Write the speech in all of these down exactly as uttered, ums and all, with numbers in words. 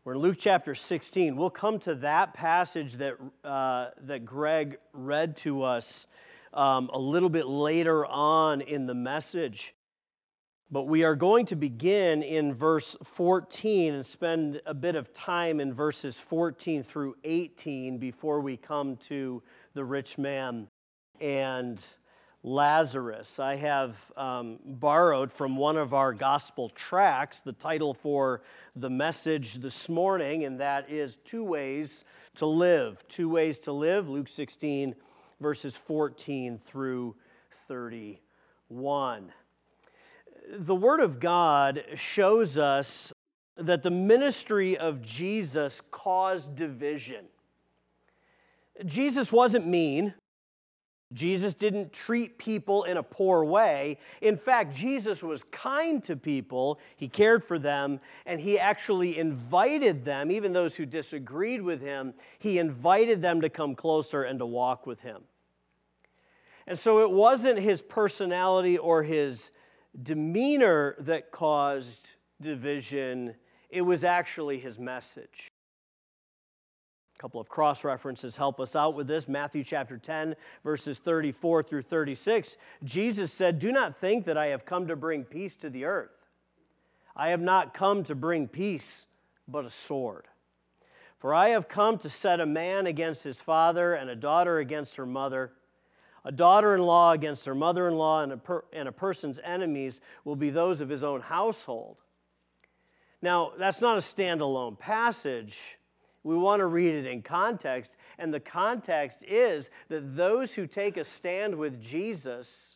We're in Luke chapter sixteen. We'll come to that passage that uh, that Greg read to us um, a little bit later on in the message. But we are going to begin in verse fourteen and spend a bit of time in verses fourteen through eighteen before we come to the rich man and Lazarus. I have um, borrowed from one of our gospel tracts the title for the message this morning, and that is Two Ways to Live. Two Ways to Live, Luke sixteen, verses fourteen through thirty-one. The Word of God shows us that the ministry of Jesus caused division. Jesus wasn't mean. Jesus didn't treat people in a poor way. In fact, Jesus was kind to people. He cared for them, and he actually invited them, even those who disagreed with him, he invited them to come closer and to walk with him. And so it wasn't his personality or his demeanor that caused division. It was actually his message. A couple of cross-references help us out with this. Matthew chapter ten, verses thirty-four through thirty-six. Jesus said, "Do not think that I have come to bring peace to the earth. I have not come to bring peace, but a sword. For I have come to set a man against his father, and a daughter against her mother. A daughter-in-law against her mother-in-law, and a, per- and a person's enemies will be those of his own household." Now, that's not a standalone passage. We want to read it in context, and the context is that those who take a stand with Jesus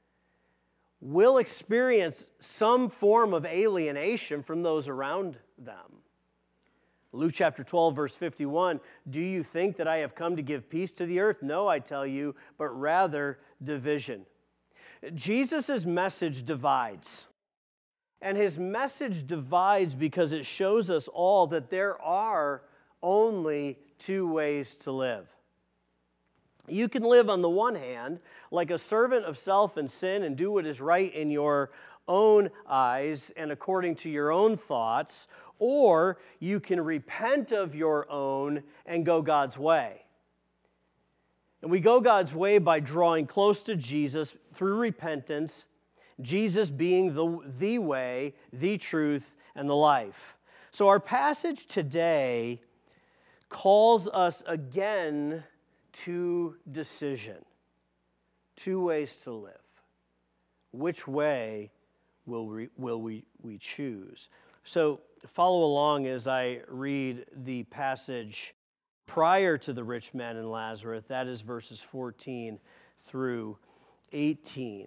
will experience some form of alienation from those around them. Luke chapter twelve, verse fifty-one, "Do you think that I have come to give peace to the earth? No, I tell you, but rather division." Jesus' message divides. And his message divides because it shows us all that there are only two ways to live. You can live on the one hand like a servant of self and sin and do what is right in your own eyes and according to your own thoughts, or you can repent of your own and go God's way. And we go God's way by drawing close to Jesus through repentance, Jesus being the, the way, the truth, and the life. So our passage today calls us again to decision. Two ways to live. Which way will we, will we, we choose? So follow along as I read the passage prior to the rich man and Lazarus. That is verses fourteen through eighteen.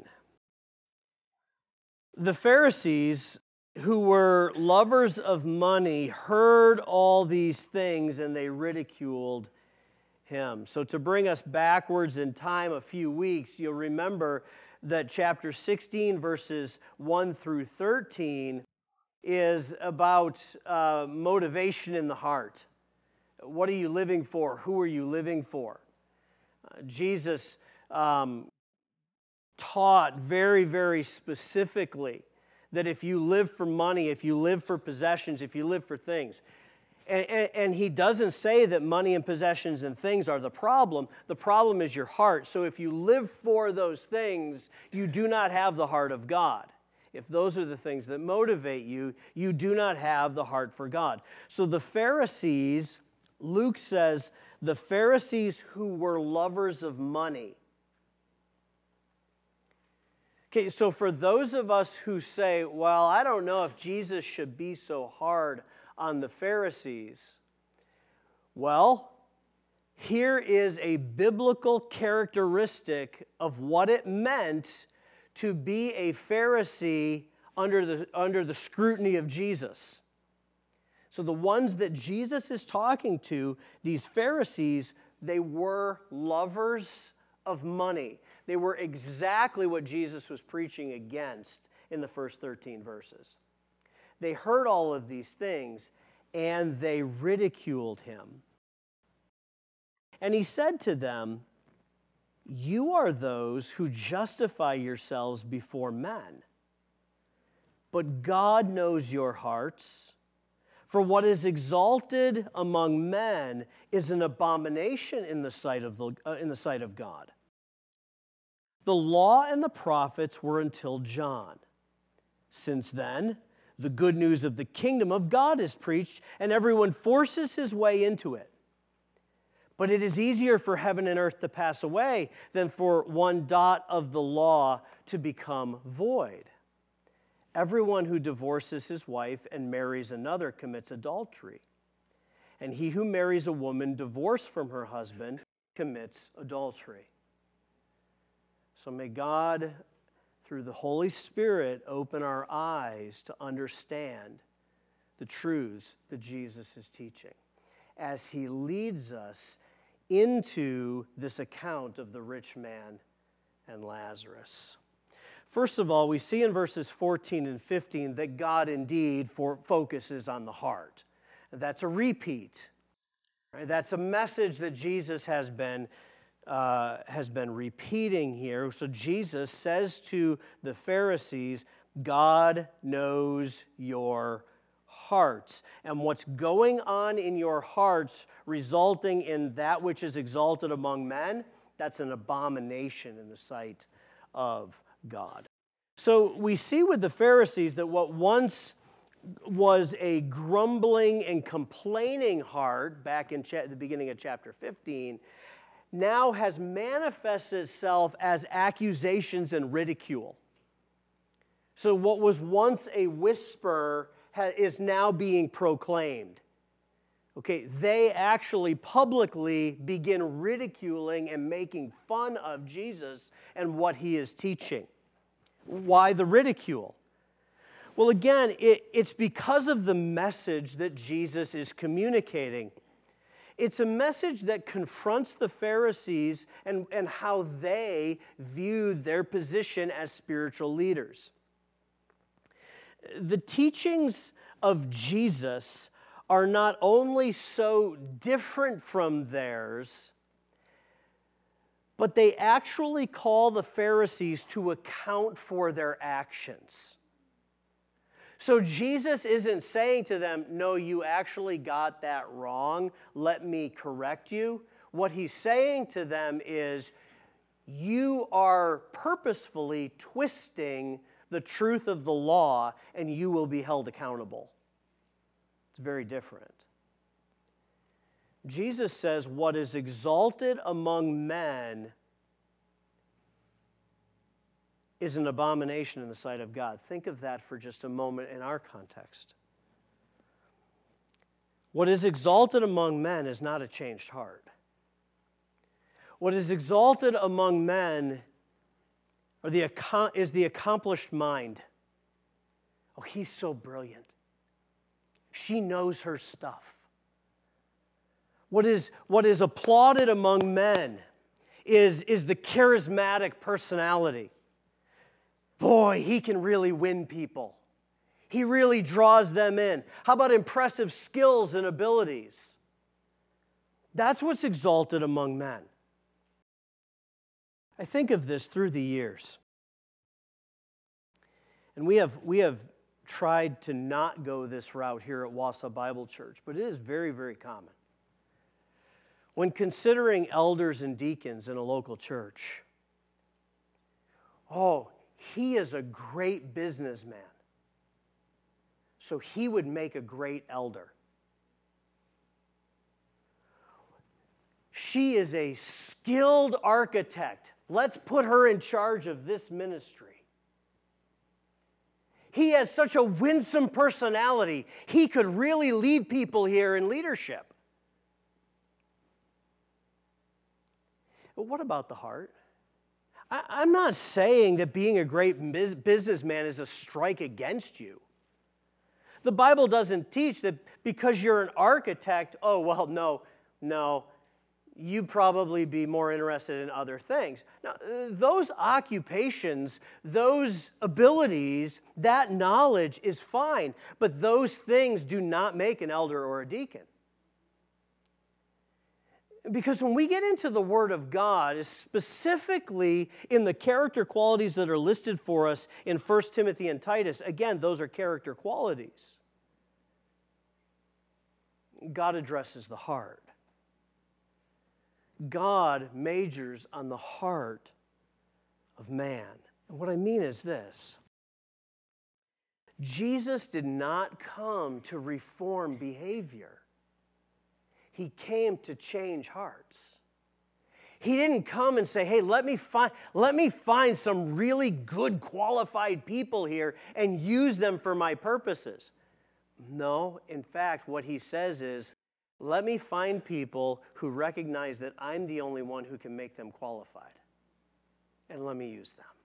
The Pharisees, who were lovers of money, heard all these things and they ridiculed him. So to bring us backwards in time a few weeks, you'll remember that chapter sixteen, verses one through thirteen, is about uh, motivation in the heart. What are you living for? Who are you living for? Uh, Jesus um, taught very, very specifically that if you live for money, if you live for possessions, if you live for things, and, and, and he doesn't say that money and possessions and things are the problem. The problem is your heart. So if you live for those things, you do not have the heart of God. If those are the things that motivate you, you do not have the heart for God. So the Pharisees, Luke says, the Pharisees who were lovers of money. Okay, so for those of us who say, well, I don't know if Jesus should be so hard on the Pharisees, well, here is a biblical characteristic of what it meant to be a Pharisee under the, under the scrutiny of Jesus. So the ones that Jesus is talking to, these Pharisees, they were lovers of money. They were exactly what Jesus was preaching against in the first thirteen verses. They heard all of these things, and they ridiculed him. And he said to them, "You are those who justify yourselves before men, but God knows your hearts, For what is exalted among men is an abomination in the sight of, the, uh, in the sight of God. The law and the prophets were until John. Since then, the good news of the kingdom of God is preached, and everyone forces his way into it. But it is easier for heaven and earth to pass away than for one dot of the law to become void. Everyone who divorces his wife and marries another commits adultery. And he who marries a woman divorced from her husband commits adultery. So may God, through the Holy Spirit, open our eyes to understand the truths that Jesus is teaching as he leads us into this account of the rich man and Lazarus. First of all, we see in verses fourteen and fifteen that God indeed for, focuses on the heart. That's a repeat. Right? That's a message that Jesus has been, uh, has been repeating here. So Jesus says to the Pharisees, God knows your hearts. And what's going on in your hearts resulting in that which is exalted among men, that's an abomination in the sight of God. So we see with the Pharisees that what once was a grumbling and complaining heart back in cha- the beginning of chapter fifteen now has manifested itself as accusations and ridicule. So what was once a whisper ha- is now being proclaimed. Okay, they actually publicly begin ridiculing and making fun of Jesus and what he is teaching. Why the ridicule? Well, again, it, it's because of the message that Jesus is communicating. It's a message that confronts the Pharisees and, and how they viewed their position as spiritual leaders. The teachings of Jesus are not only so different from theirs, but they actually call the Pharisees to account for their actions. So Jesus isn't saying to them, no, you actually got that wrong, let me correct you. What he's saying to them is, you are purposefully twisting the truth of the law, and you will be held accountable. It's very different. Jesus says, what is exalted among men is an abomination in the sight of God. Think of that for just a moment in our context. What is exalted among men is not a changed heart. What is exalted among men are the, is the accomplished mind. Oh, he's so brilliant. She knows her stuff. What is, what is applauded among men is, is the charismatic personality. Boy, he can really win people. He really draws them in. How about impressive skills and abilities? That's what's exalted among men. I think of this through the years. And we have, we have tried to not go this route here at Wausau Bible Church, but it is very, very common. When considering elders and deacons in a local church, oh, he is a great businessman, so he would make a great elder. She is a skilled architect. Let's put her in charge of this ministry. He has such a winsome personality. He could really lead people here in leadership. But what about the heart? I, I'm not saying that being a great biz, businessman is a strike against you. The Bible doesn't teach that because you're an architect, oh, well, no, no, you'd probably be more interested in other things. Now, those occupations, those abilities, that knowledge is fine, but those things do not make an elder or a deacon. Because when we get into the Word of God, specifically in the character qualities that are listed for us in First Timothy and Titus, again, those are character qualities. God addresses the heart. God majors on the heart of man. And what I mean is this. Jesus did not come to reform behavior. He came to change hearts. He didn't come and say, hey, let me find, let me find some really good qualified people here and use them for my purposes. No, in fact, what he says is, let me find people who recognize that I'm the only one who can make them qualified. And let me use them.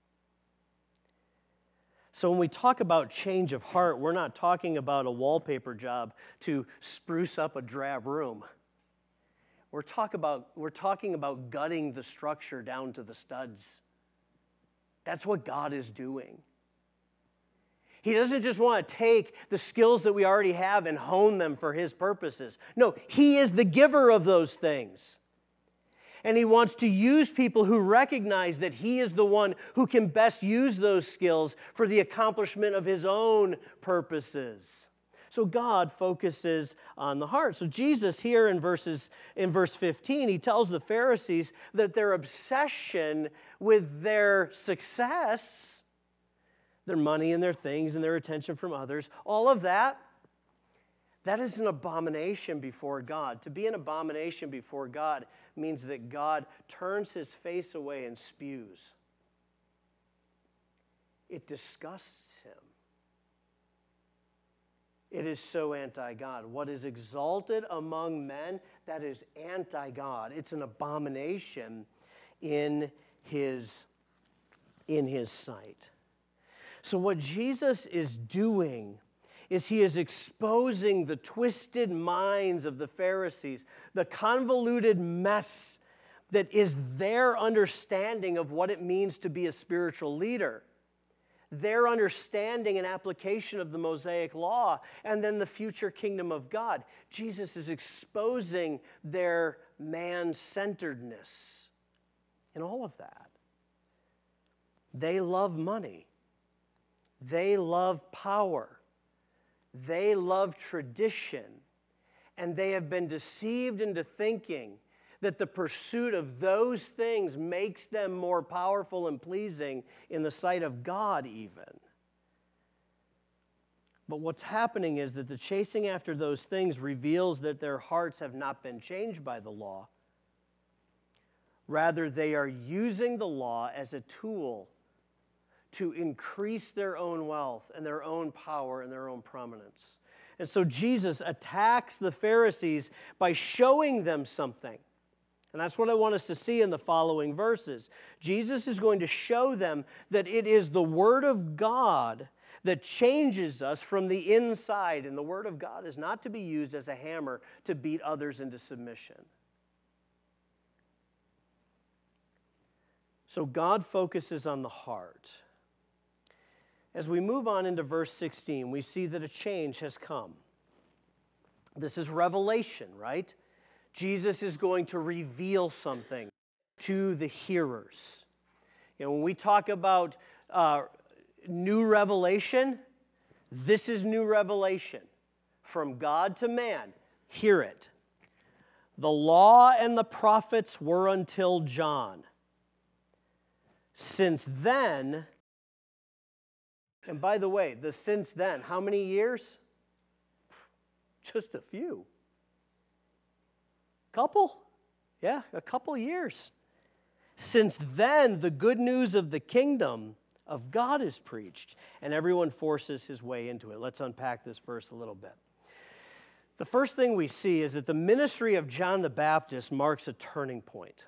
So when we talk about change of heart, we're not talking about a wallpaper job to spruce up a drab room. We're, talk about, we're talking about gutting the structure down to the studs. That's what God is doing. He doesn't just want to take the skills that we already have and hone them for His purposes. No, He is the giver of those things. And He wants to use people who recognize that He is the one who can best use those skills for the accomplishment of His own purposes. So God focuses on the heart. So Jesus here in verses in verse fifteen, He tells the Pharisees that their obsession with their success, their money and their things and their attention from others, all of that, that is an abomination before God. To be an abomination before God means that God turns His face away and spews. It disgusts Him. It is so anti-God. What is exalted among men, that is anti-God. It's an abomination in His, in His sight. So what Jesus is doing is He is exposing the twisted minds of the Pharisees, the convoluted mess that is their understanding of what it means to be a spiritual leader, their understanding and application of the Mosaic Law, and then the future kingdom of God. Jesus is exposing their man-centeredness in all of that. They love money. They love power. They love tradition, and they have been deceived into thinking that the pursuit of those things makes them more powerful and pleasing in the sight of God even. But what's happening is that the chasing after those things reveals that their hearts have not been changed by the law. Rather, they are using the law as a tool to increase their own wealth and their own power and their own prominence. And so Jesus attacks the Pharisees by showing them something. And that's what I want us to see in the following verses. Jesus is going to show them that it is the Word of God that changes us from the inside. And the Word of God is not to be used as a hammer to beat others into submission. So God focuses on the heart. As we move on into verse sixteen, we see that a change has come. This is revelation, right? Jesus is going to reveal something to the hearers. You know, when we talk about uh, new revelation, this is new revelation. From God to man, hear it. The law and the prophets were until John. Since then, and by the way, the since then, how many years? Just a few. Couple? Yeah, a couple years. Since then, the good news of the kingdom of God is preached, and everyone forces his way into it. Let's unpack this verse a little bit. The first thing we see is that the ministry of John the Baptist marks a turning point.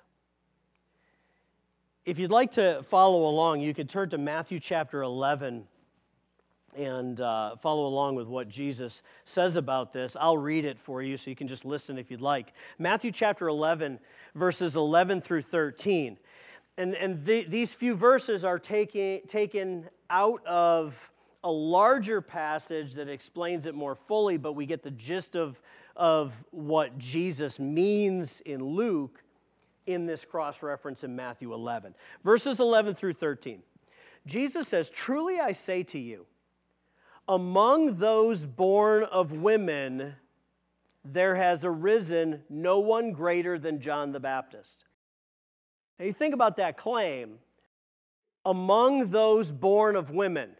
If you'd like to follow along, you can turn to Matthew chapter eleven and uh, follow along with what Jesus says about this. I'll read it for you so you can just listen if you'd like. Matthew chapter eleven, verses eleven through thirteen. And, and the, these few verses are taken, taken out of a larger passage that explains it more fully, but we get the gist of, of what Jesus means in Luke in this cross-reference in Matthew eleven. Verses eleven through thirteen. Jesus says, "Truly I say to you, among those born of women, there has arisen no one greater than John the Baptist. Now you think about that claim. Among those born of women,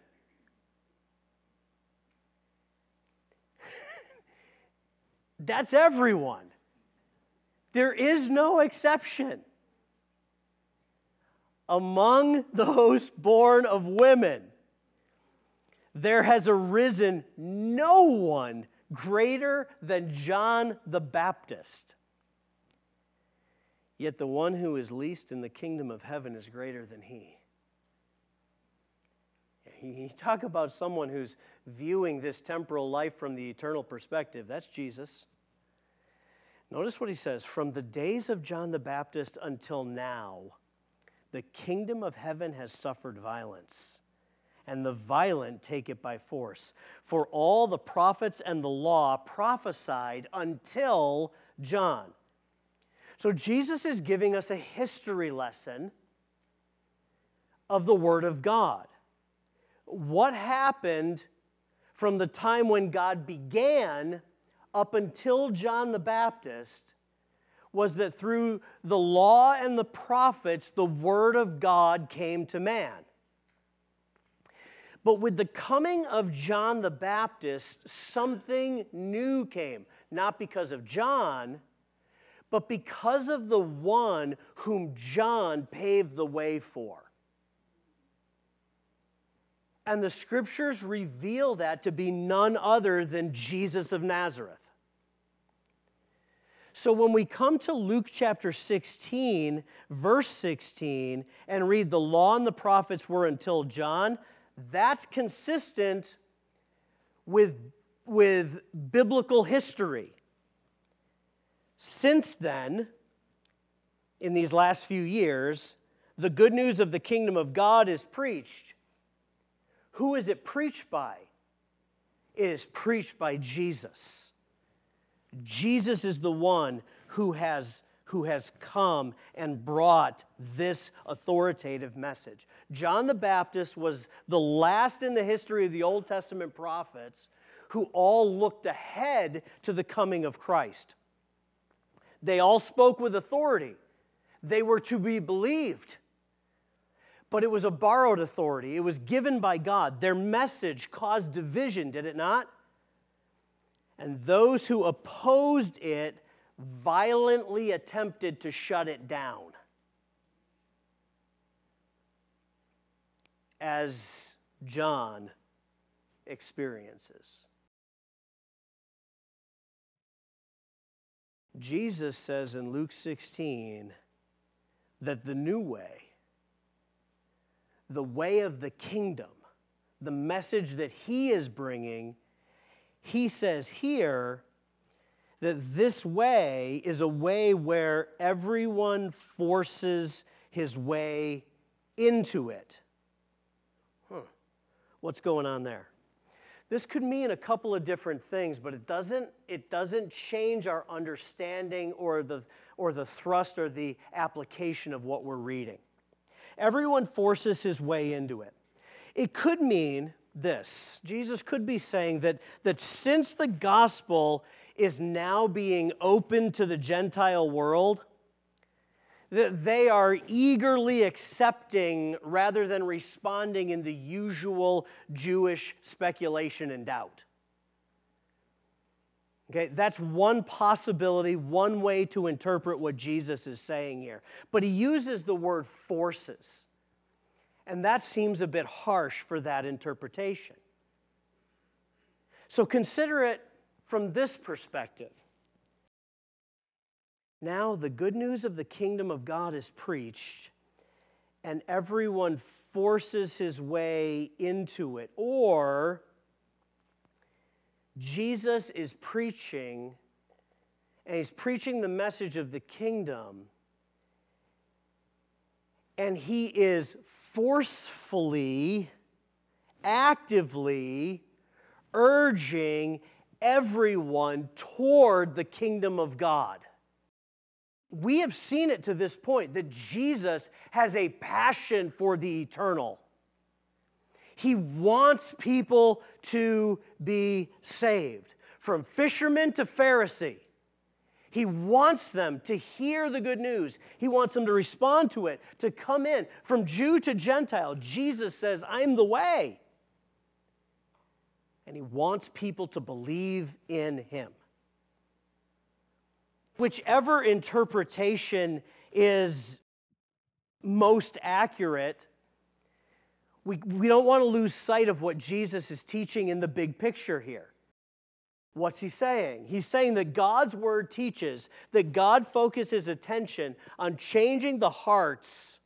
that's everyone. There is no exception. Among those born of women, there has arisen no one greater than John the Baptist. Yet the one who is least in the kingdom of heaven is greater than he. You talk about someone who's viewing this temporal life from the eternal perspective. That's Jesus. Notice what he says. From the days of John the Baptist until now, the kingdom of heaven has suffered violence, and the violent take it by force. For all the prophets and the law prophesied until John. So Jesus is giving us a history lesson of the Word of God. What happened from the time when God began up until John the Baptist was that through the law and the prophets, the Word of God came to man. But with the coming of John the Baptist, something new came. Not because of John, but because of the one whom John paved the way for. And the Scriptures reveal that to be none other than Jesus of Nazareth. So when we come to Luke chapter sixteen, verse sixteen, and read the law and the prophets were until John, that's consistent with, with biblical history. Since then, in these last few years, the good news of the kingdom of God is preached. Who is it preached by? It is preached by Jesus. Jesus is the one who has, who has come and brought this authoritative message. John the Baptist was the last in the history of the Old Testament prophets who all looked ahead to the coming of Christ. They all spoke with authority. They were to be believed. But it was a borrowed authority. It was given by God. Their message caused division, did it not? And those who opposed it violently attempted to shut it down. As John experiences. Jesus says in Luke sixteen that the new way, the way of the kingdom, the message that he is bringing, he says here that this way is a way where everyone forces his way into it. Huh. What's going on there? This could mean a couple of different things, but it doesn't, it doesn't change our understanding or the, or the thrust or the application of what we're reading. Everyone forces his way into it. It could mean this. Jesus could be saying that, that since the gospel is now being open to the Gentile world, that they are eagerly accepting rather than responding in the usual Jewish speculation and doubt. Okay, that's one possibility, one way to interpret what Jesus is saying here. But he uses the word forces. And that seems a bit harsh for that interpretation. So consider it from this perspective. Now the good news of the kingdom of God is preached, and everyone forces his way into it. Or Jesus is preaching, and he's preaching the message of the kingdom, and he is forcefully, actively urging everyone toward the kingdom of God. We have seen it to this point that Jesus has a passion for the eternal. He wants people to be saved. from fisherman to Pharisee. He wants them to hear the good news. He wants them to respond to it, to come in. From Jew to Gentile, Jesus says, I'm the way. And he wants people to believe in him. Whichever interpretation is most accurate, we, we don't want to lose sight of what Jesus is teaching in the big picture here. What's he saying? He's saying that God's word teaches that God focuses attention on changing the hearts,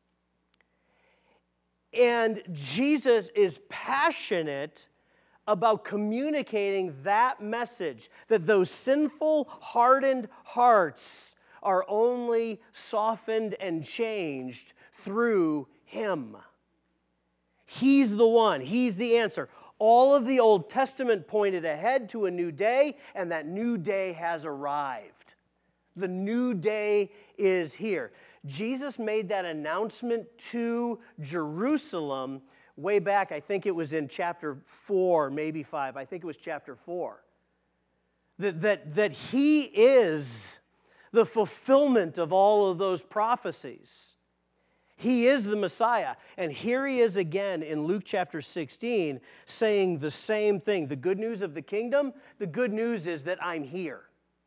and Jesus is passionate about communicating that message, that those sinful, hardened hearts are only softened and changed through him. He's the one. He's the answer. All of the Old Testament pointed ahead to a new day, and that new day has arrived. The new day is here. Jesus made that announcement to Jerusalem way back. I think it was in chapter four, maybe five. I think it was chapter four. That, that, that he is the fulfillment of all of those prophecies. He is the Messiah. And here he is again in Luke chapter sixteen saying the same thing. The good news of the kingdom, the good news is that I'm here.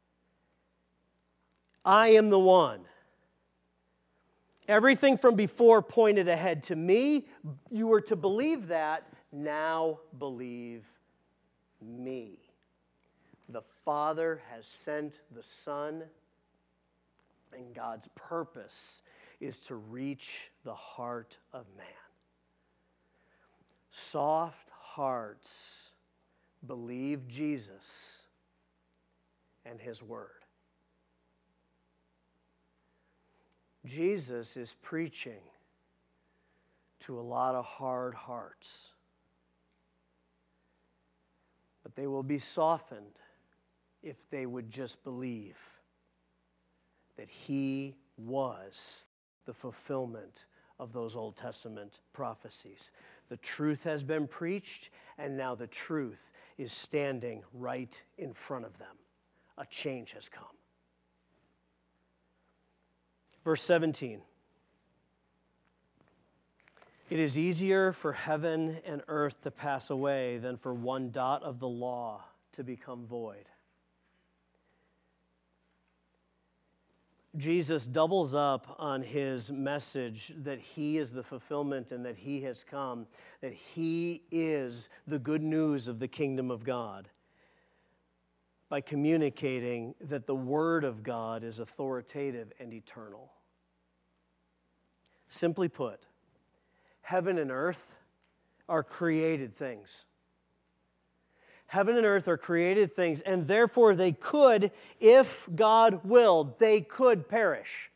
I am the one. Everything from before pointed ahead to me. You were to believe that. Now believe me. The Father has sent the Son, and God's purpose is to reach the heart of man. Soft hearts believe Jesus and his word. Jesus is preaching to a lot of hard hearts, but they will be softened if they would just believe that he was the fulfillment of those Old Testament prophecies. The truth has been preached, and now the truth is standing right in front of them. A change has come. Verse seventeen. It is easier for heaven and earth to pass away than for one dot of the law to become void. Jesus doubles up on his message that he is the fulfillment and that he has come, that he is the good news of the kingdom of God, by communicating that the word of God is authoritative and eternal. Simply put, heaven and earth are created things. Heaven and earth are created things, and therefore they could, if God willed, they could perish.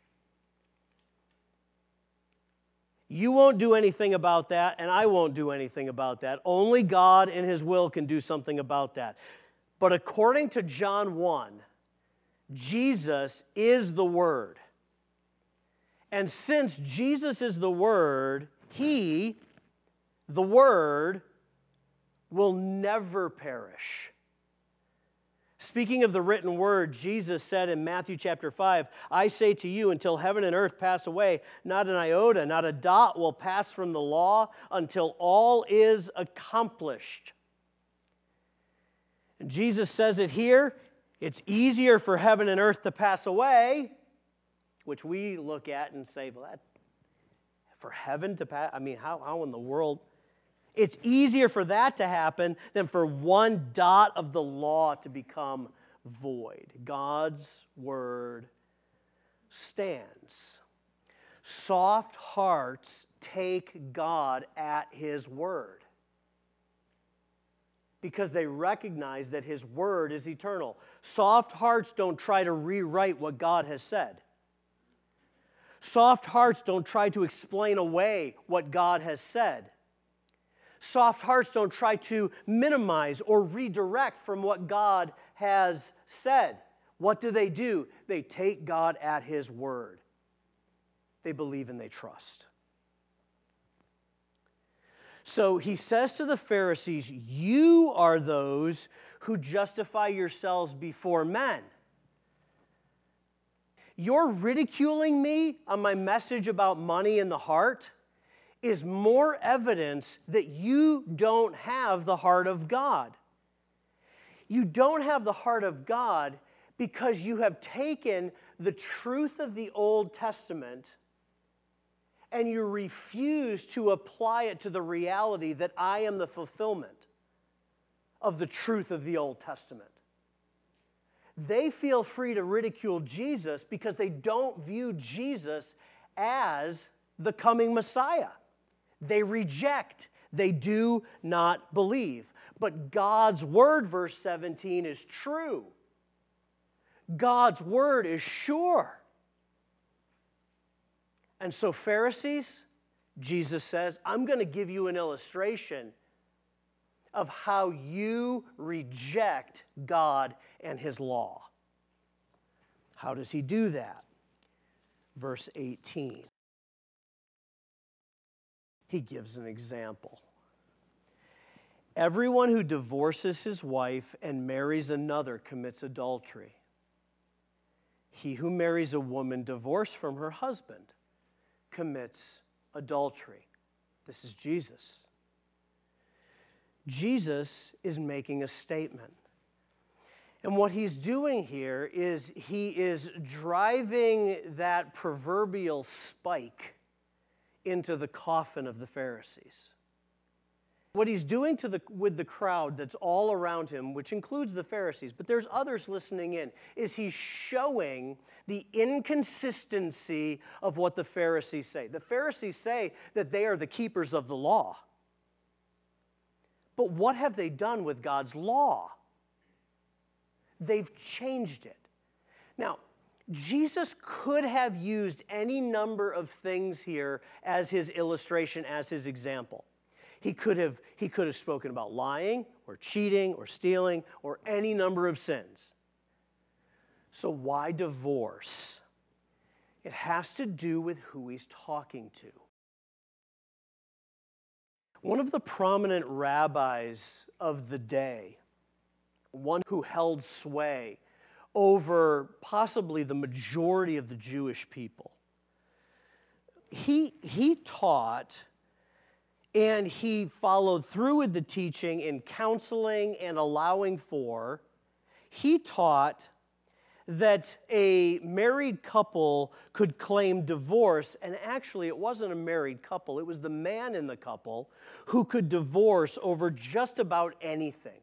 You won't do anything about that, and I won't do anything about that. Only God in his will can do something about that. But according to John one, Jesus is the Word. And since Jesus is the Word, he, the Word, will never perish. Speaking of the written word, Jesus said in Matthew chapter five, I say to you, until heaven and earth pass away, not an iota, not a dot will pass from the law until all is accomplished. And Jesus says it here, it's easier for heaven and earth to pass away, which we look at and say, well, that, for heaven to pass, I mean, how, how in the world? It's easier for that to happen than for one dot of the law to become void. God's word stands. Soft hearts take God at his word because they recognize that his word is eternal. Soft hearts don't try to rewrite what God has said. Soft hearts don't try to explain away what God has said. Soft hearts don't try to minimize or redirect from what God has said. What do they do? They take God at his word. They believe and they trust. So he says to the Pharisees, you are those who justify yourselves before men. Your ridiculing me on my message about money in the heart is more evidence that you don't have the heart of God. You don't have the heart of God because you have taken the truth of the Old Testament and you refuse to apply it to the reality that I am the fulfillment of the truth of the Old Testament. They feel free to ridicule Jesus because they don't view Jesus as the coming Messiah. They reject. They do not believe. But God's word, verse seventeen, is true. God's word is sure. And so, Pharisees, Jesus says, I'm going to give you an illustration of how you reject God and his law. How does he do that? Verse eighteen. He gives an example. Everyone who divorces his wife and marries another commits adultery. He who marries a woman divorced from her husband commits adultery. This is Jesus. Jesus is making a statement. And what he's doing here is he is driving that proverbial spike into the coffin of the Pharisees. What he's doing to the, with the crowd that's all around him, which includes the Pharisees, but there's others listening in, is he's showing the inconsistency of what the Pharisees say. The Pharisees say that they are the keepers of the law. But what have they done with God's law? They've changed it. Now, Jesus could have used any number of things here as his illustration, as his example. He could have, he could have spoken about lying or cheating or stealing or any number of sins. So why divorce? It has to do with who he's talking to. One of the prominent rabbis of the day, one who held sway over possibly the majority of the Jewish people, he, he taught and he followed through with the teaching in counseling and allowing for, he taught that a married couple could claim divorce, and actually it wasn't a married couple, it was the man in the couple who could divorce over just about anything.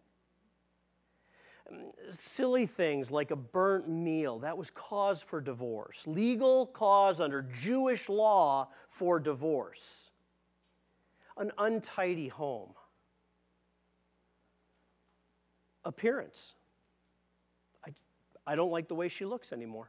Silly things like a burnt meal, that was cause for divorce. Legal cause under Jewish law for divorce. An untidy home. Appearance. I, I don't like the way she looks anymore.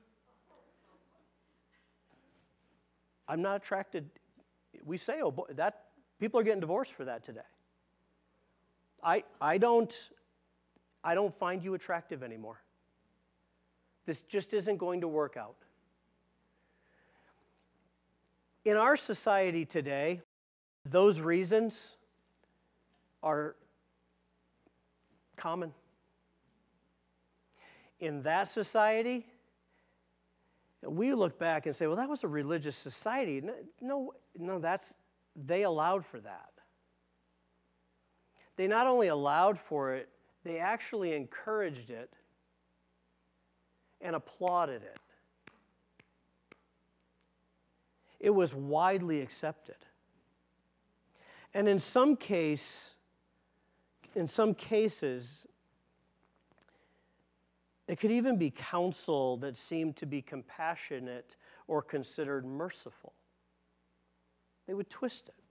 I'm not attracted. We say, oh, boy, that people are getting divorced for that today. I, I don't, I don't find you attractive anymore. This just isn't going to work out. In our society today, those reasons are common. In that society, we look back and say, well, that was a religious society. No, no, that's, they allowed for that. They not only allowed for it, they actually encouraged it and applauded it. It was widely accepted. And in some case, in some cases, it could even be counsel that seemed to be compassionate or considered merciful. They would twist it.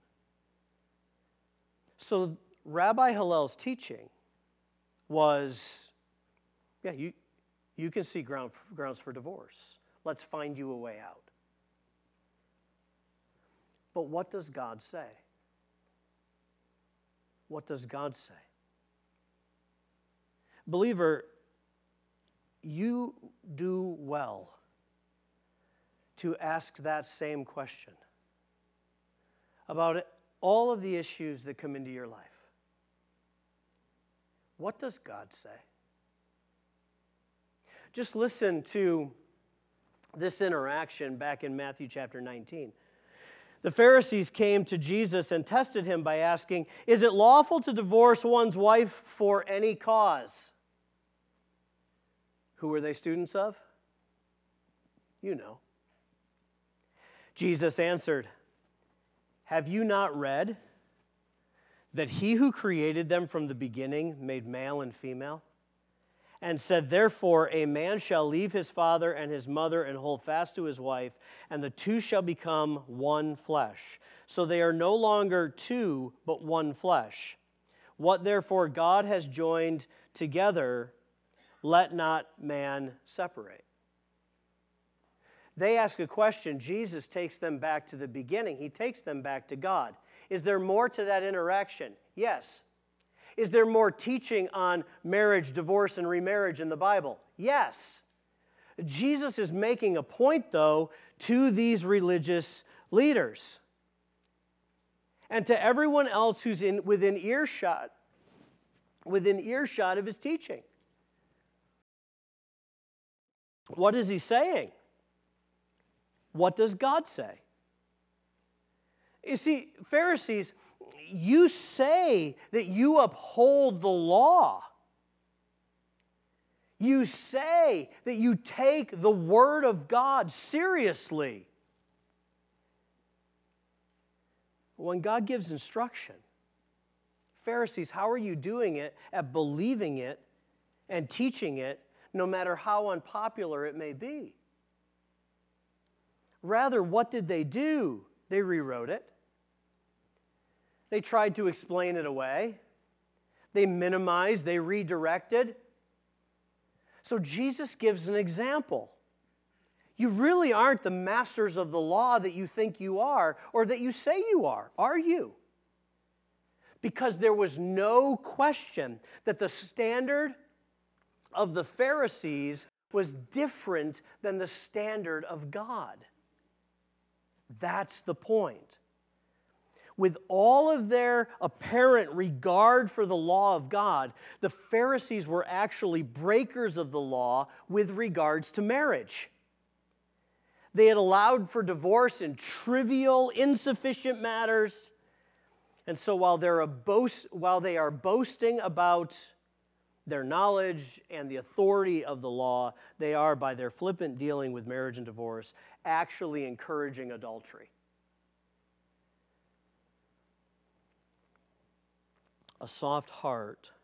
So Rabbi Hillel's teaching was, yeah, you, you can see ground, grounds for divorce. Let's find you a way out. But what does God say? What does God say? Believer, you do well to ask that same question about all of the issues that come into your life. What does God say? Just listen to this interaction back in Matthew chapter nineteen. The Pharisees came to Jesus and tested him by asking, "Is it lawful to divorce one's wife for any cause?" Who were they students of? You know. Jesus answered, "Have you not read that he who created them from the beginning made male and female? And said, therefore, a man shall leave his father and his mother and hold fast to his wife, and the two shall become one flesh. So they are no longer two, but one flesh. What therefore God has joined together, let not man separate." They ask a question. Jesus takes them back to the beginning. He takes them back to God. Is there more to that interaction? Yes. Is there more teaching on marriage, divorce, and remarriage in the Bible? Yes. Jesus is making a point, though, to these religious leaders and to everyone else who's in, within earshot, within earshot of his teaching. What is he saying? What does God say? You see, Pharisees, you say that you uphold the law. You say that you take the Word of God seriously. When God gives instruction, Pharisees, how are you doing it at believing it and teaching it, no matter how unpopular it may be? Rather, what did they do? They rewrote it. They tried to explain it away. They minimized, they redirected. So Jesus gives an example. You really aren't the masters of the law that you think you are or that you say you are, are you? Because there was no question that the standard of the Pharisees was different than the standard of God. That's the point. With all of their apparent regard for the law of God, the Pharisees were actually breakers of the law with regards to marriage. They had allowed for divorce in trivial, insufficient matters. And so while they're a boast, while they are boasting about their knowledge and the authority of the law, they are, by their flippant dealing with marriage and divorce, actually encouraging adultery. A soft heart,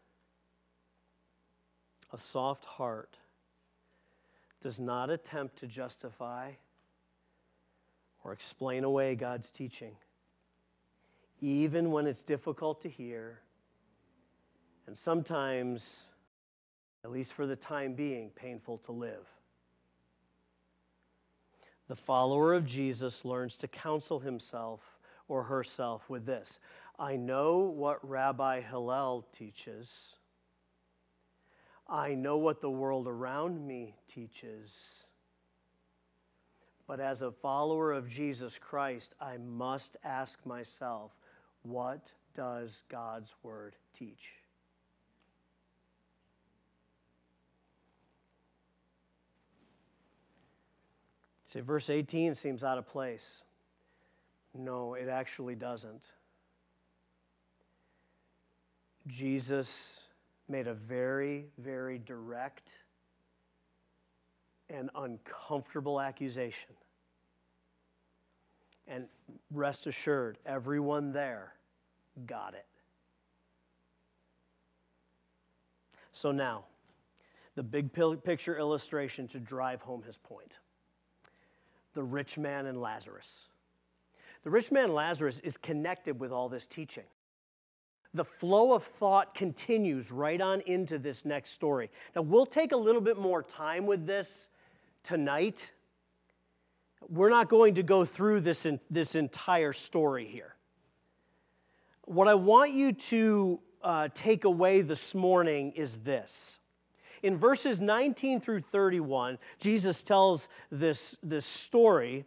a soft heart does not attempt to justify or explain away God's teaching, even when it's difficult to hear, and sometimes, at least for the time being, painful to live. The follower of Jesus learns to counsel himself or herself with this: I know what Rabbi Hillel teaches. I know what the world around me teaches. But as a follower of Jesus Christ, I must ask myself, what does God's word teach? See, verse eighteen seems out of place. No, it actually doesn't. Jesus made a very, very direct and uncomfortable accusation. And rest assured, everyone there got it. So now, the big picture illustration to drive home his point. The rich man and Lazarus. The rich man Lazarus is connected with all this teaching. The flow of thought continues right on into this next story. Now, we'll take a little bit more time with this tonight. We're not going to go through this, in, this entire story here. What I want you to uh, take away this morning is this. In verses nineteen through thirty-one, Jesus tells this, this story.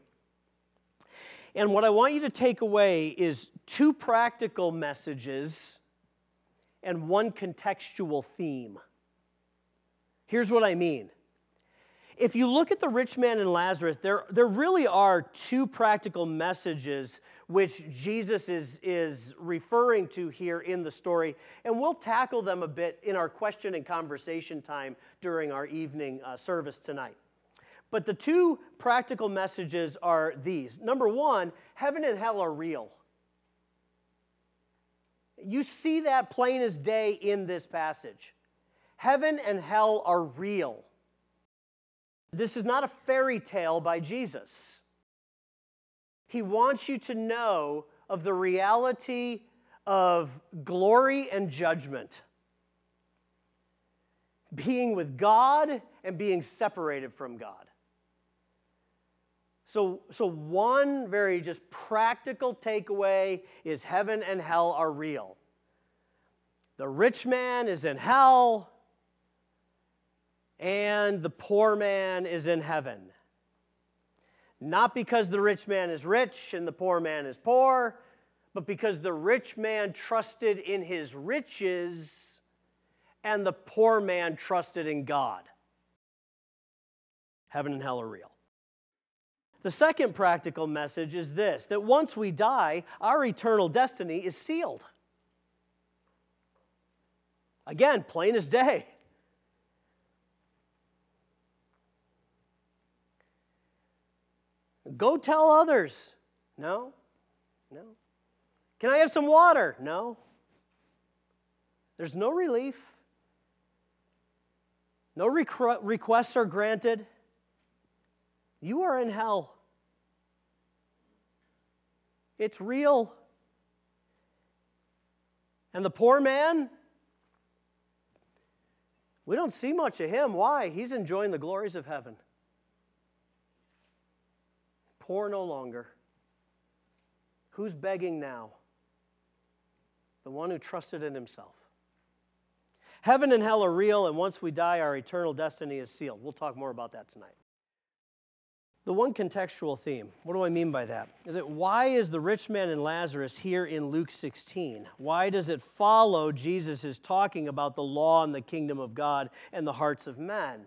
And what I want you to take away is two practical messages and one contextual theme. Here's what I mean. If you look at the rich man and Lazarus, there, there really are two practical messages which Jesus is, is referring to here in the story, and we'll tackle them a bit in our question and conversation time during our evening uh, service tonight. But the two practical messages are these. Number one, heaven and hell are real. You see that plain as day in this passage. Heaven and hell are real. This is not a fairy tale by Jesus. He wants you to know of the reality of glory and judgment, being with God and being separated from God. So, so one very just practical takeaway is heaven and hell are real. The rich man is in hell, and the poor man is in heaven. Not because the rich man is rich and the poor man is poor, but because the rich man trusted in his riches and the poor man trusted in God. Heaven and hell are real. The second practical message is this, that once we die, our eternal destiny is sealed. Again, plain as day. Go tell others. No, no. Can I have some water? No. There's no relief. No requ- requests are granted. You are in hell. It's real. And the poor man, we don't see much of him. Why? He's enjoying the glories of heaven. Poor no longer. Who's begging now? The one who trusted in himself. Heaven and hell are real, and once we die, our eternal destiny is sealed. We'll talk more about that tonight. The one contextual theme, what do I mean by that? Is it why is the rich man and Lazarus here in Luke sixteen? Why does it follow Jesus is talking about the law and the kingdom of God and the hearts of men?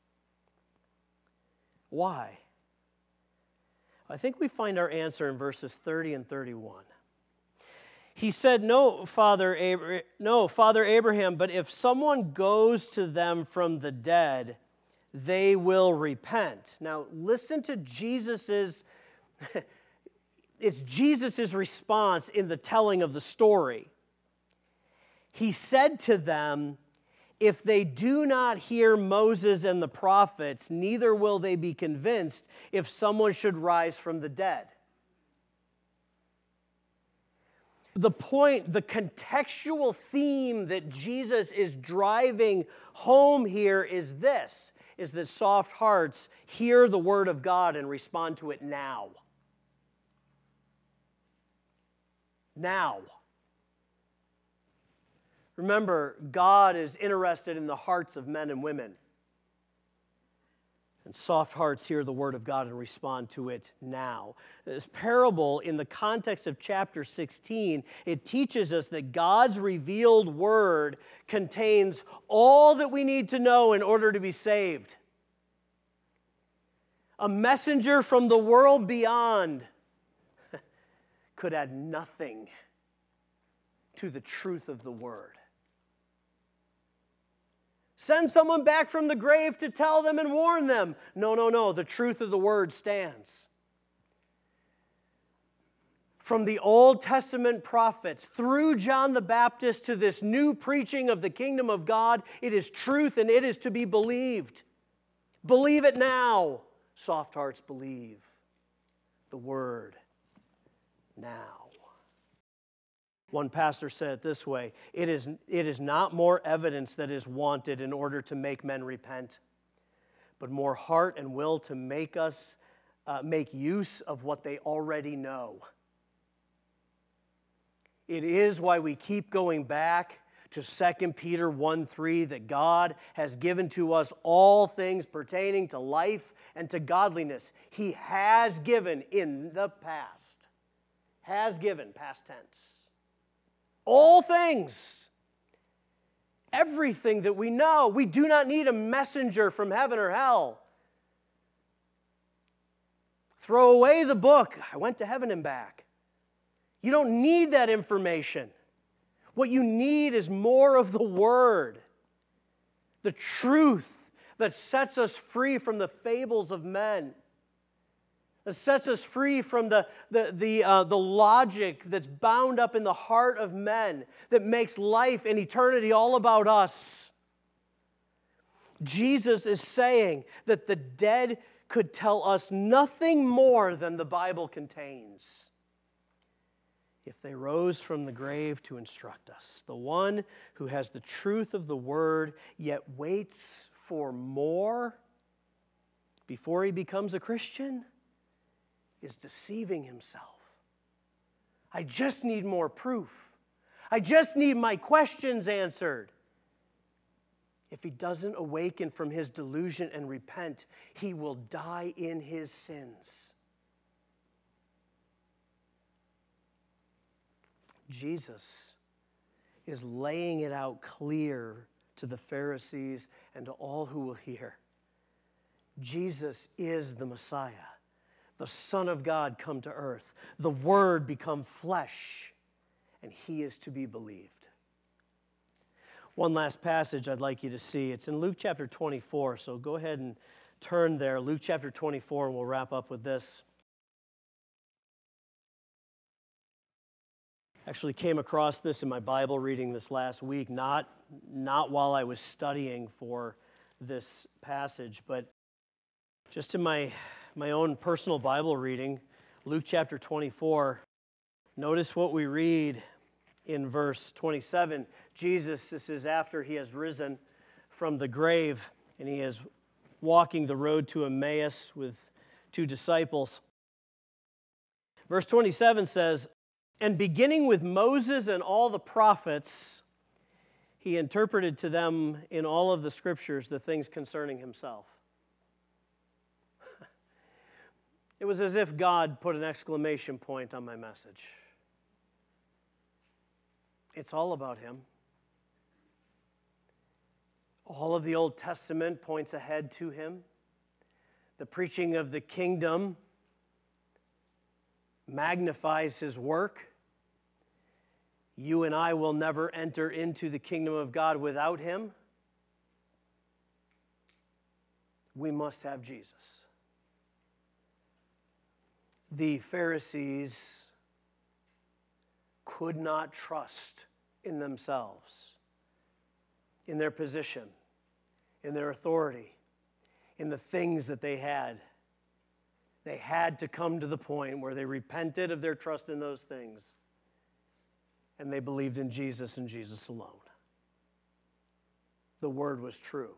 Why? I think we find our answer in verses thirty and thirty-one. He said, no, Father, Abra- no, Father Abraham, but if someone goes to them from the dead, they will repent. Now, listen to Jesus's, it's Jesus's response in the telling of the story. He said to them, if they do not hear Moses and the prophets, neither will they be convinced if someone should rise from the dead. The point, the contextual theme that Jesus is driving home here is this, is that soft hearts hear the word of God and respond to it now. Now. Remember, God is interested in the hearts of men and women. And soft hearts hear the word of God and respond to it now. This parable, in the context of chapter sixteen, it teaches us that God's revealed word contains all that we need to know in order to be saved. A messenger from the world beyond could add nothing to the truth of the word. Send someone back from the grave to tell them and warn them. No, no, no. The truth of the word stands. From the Old Testament prophets through John the Baptist to this new preaching of the kingdom of God, it is truth and it is to be believed. Believe it now. Soft hearts believe the word now. One pastor said it this way, it is, it is not more evidence that is wanted in order to make men repent, but more heart and will to make us uh, make use of what they already know. It is why we keep going back to Second Peter one three, that God has given to us all things pertaining to life and to godliness. He has given in the past. Has given, past tense. All things everything that we know. We do not need a messenger from heaven or hell. Throw away the book. I went to heaven and back. You don't need that information. What you need is more of the Word, the truth that sets us free from the fables of men, that sets us free from the, the, the, uh, the logic that's bound up in the heart of men, that makes life and eternity all about us. Jesus is saying that the dead could tell us nothing more than the Bible contains if they rose from the grave to instruct us. The one who has the truth of the Word yet waits for more before he becomes a Christian is deceiving himself. I just need more proof. I just need my questions answered. If he doesn't awaken from his delusion and repent, he will die in his sins. Jesus is laying it out clear to the Pharisees and to all who will hear. Jesus is the Messiah, the Son of God come to earth, the Word become flesh, and he is to be believed. One last passage I'd like you to see. It's in Luke chapter twenty-four, so go ahead and turn there. Luke chapter twenty-four, and we'll wrap up with this. Actually came across this in my Bible reading this last week, not, not while I was studying for this passage, but just in my, my own personal Bible reading, Luke chapter twenty-four. Notice what we read in verse twenty-seven. Jesus, this is after he has risen from the grave, and he is walking the road to Emmaus with two disciples. Verse twenty-seven says, "And beginning with Moses and all the prophets, he interpreted to them in all of the scriptures the things concerning himself." It was as if God put an exclamation point on my message. It's all about him. All of the Old Testament points ahead to him. The preaching of the kingdom magnifies his work. You and I will never enter into the kingdom of God without him. We must have Jesus. The Pharisees could not trust in themselves, in their position, in their authority, in the things that they had. They had to come to the point where they repented of their trust in those things and they believed in Jesus and Jesus alone. The word was true.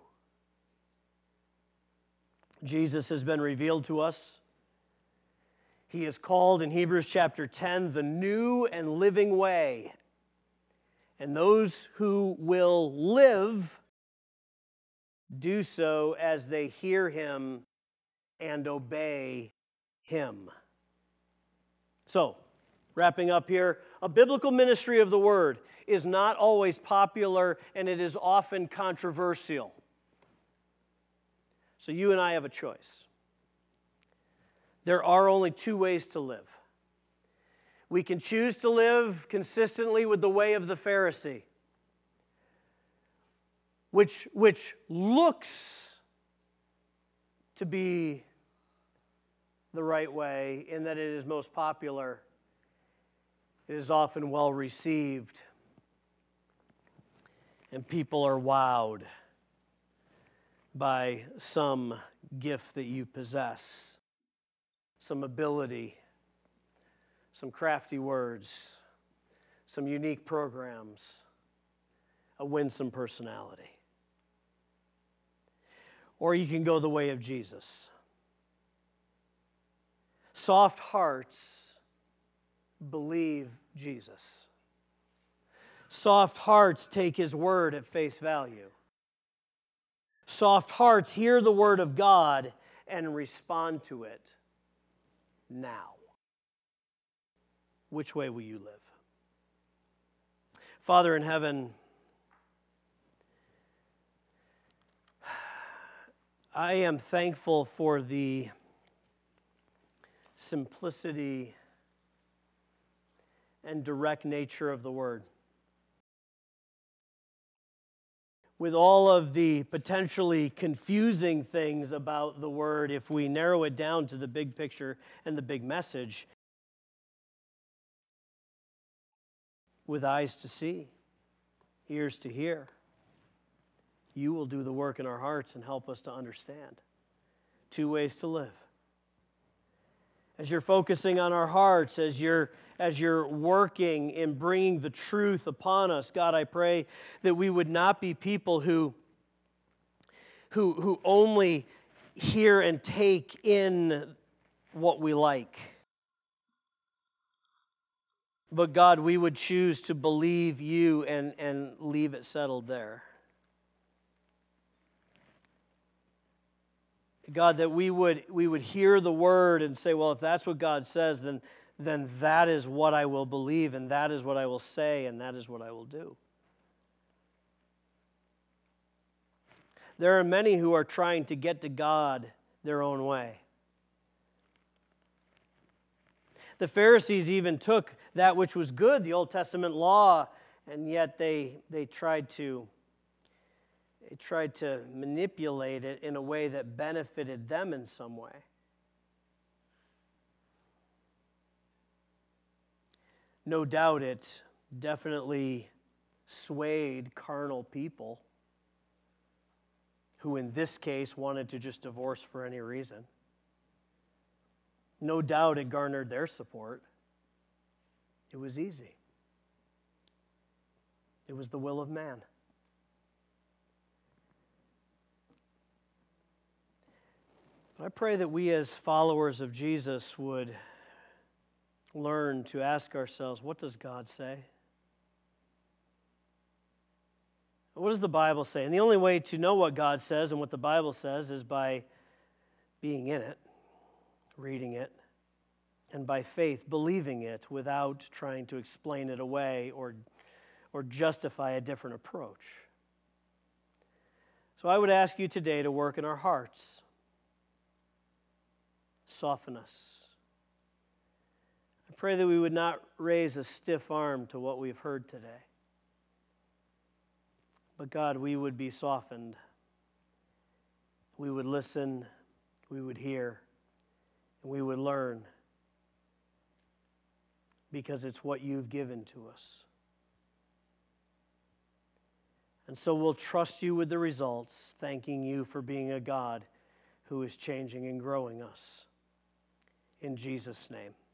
Jesus has been revealed to us. He is called in Hebrews chapter ten the new and living way. And those who will live do so as they hear him and obey him. So, wrapping up here, a biblical ministry of the word is not always popular, and it is often controversial. So you and I have a choice. There are only two ways to live. We can choose to live consistently with the way of the Pharisee, which, which looks to be the right way in that it is most popular. It is often well received, and people are wowed by some gift that you possess, some ability, some crafty words, some unique programs, a winsome personality. Or you can go the way of Jesus. Soft hearts believe Jesus. Soft hearts take his word at face value. Soft hearts hear the word of God and respond to it now. Which way will you live? Father in heaven, I am thankful for the simplicity and direct nature of the Word. With all of the potentially confusing things about the Word, if we narrow it down to the big picture and the big message, with eyes to see, ears to hear, you will do the work in our hearts and help us to understand. Two ways to live. As you're focusing on our hearts, as you're, as you're working in bringing the truth upon us, God, I pray that we would not be people who, who, who only hear and take in what we like. But God, we would choose to believe you and, and leave it settled there. God, that we would we would hear the word and say, well, if that's what God says, then, then that is what I will believe, and that is what I will say, and that is what I will do. There are many who are trying to get to God their own way. The Pharisees even took that which was good, the Old Testament law, and yet they they tried to They tried to manipulate it in a way that benefited them in some way. No doubt it definitely swayed carnal people who in this case wanted to just divorce for any reason. No doubt it garnered their support. It was easy. It was the will of man. I pray that we as followers of Jesus would learn to ask ourselves, what does God say? What does the Bible say? And the only way to know what God says and what the Bible says is by being in it, reading it, and by faith believing it without trying to explain it away or, or justify a different approach. So I would ask you today to work in our hearts. Soften us. I pray that we would not raise a stiff arm to what we've heard today. But God, we would be softened. We would listen, we would hear, and we would learn because it's what you've given to us. And so we'll trust you with the results, thanking you for being a God who is changing and growing us. In Jesus' name.